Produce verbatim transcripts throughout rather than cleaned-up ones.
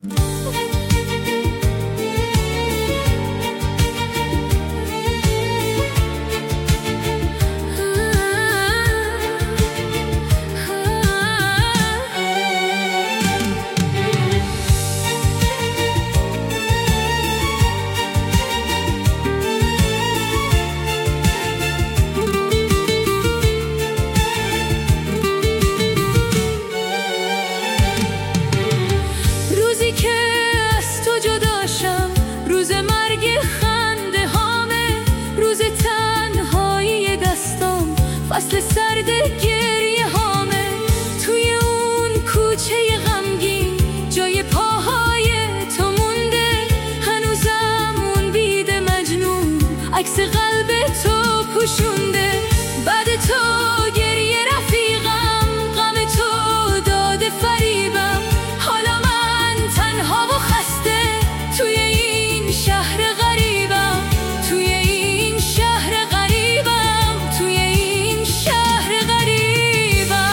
فصل سرد گریه هامه، توی اون کوچه غمگین جای پاهای تو مونده. هنوزم اون بید مجنون عکس قلب تو پوشونده. بعد تو گریه رفیقم، غم تو داده فریبم. حالا من تنها و خسته توی این شهر غریبم، توی این شهر غریبم، توی این شهر غریبم.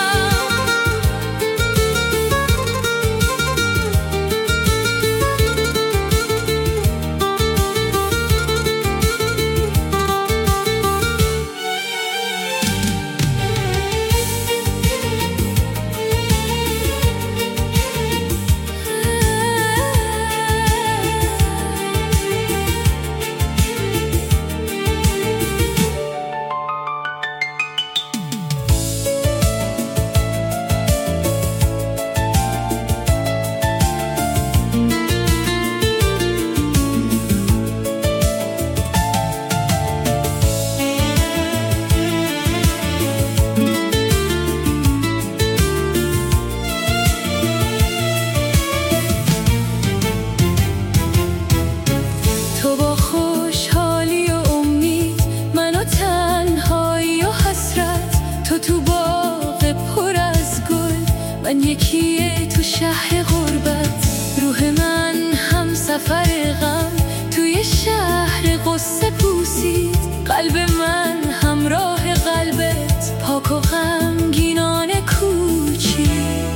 تو با خوشحالی و امید، منو تنهایی و حسرت. تو تو باغ پر از گل، من یکیه تو شهر غربت. روح من هم سفر غم توی شهر قصه پوسید. قلب من همراه قلبت پاک و غمگینانه کوچید.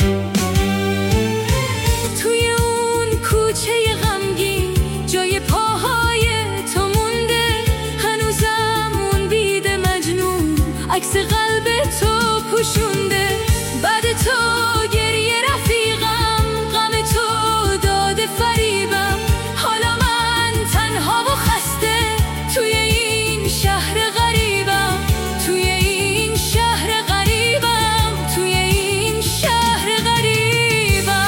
توی اون کوچه غمگین جای پاهای تو مونده. هنوزم اون بید مجنون عکس قلب تو پوشونده. بعد تو گریه رفیقم، غم تو داده فریبم. حالا من تنها و خسته توی این شهر غریبم، توی این شهر غریبم، توی این شهر غریبم.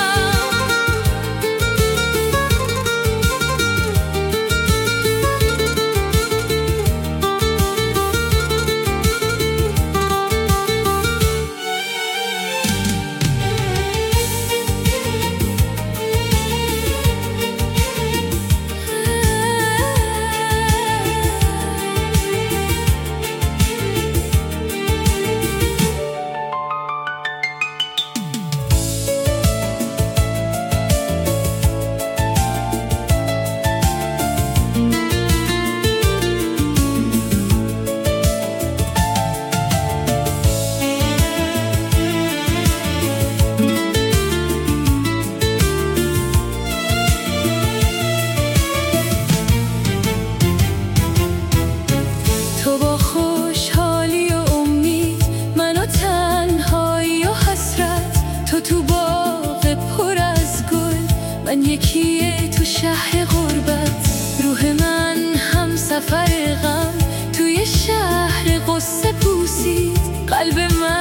تو با خوشحالی و امید، منو تنهایی و حسرت. تو تو باغ پر از گل، من یکیه تو شهر غربت. روح من هم سفر غم توی شهر قصه پوسید. قلب من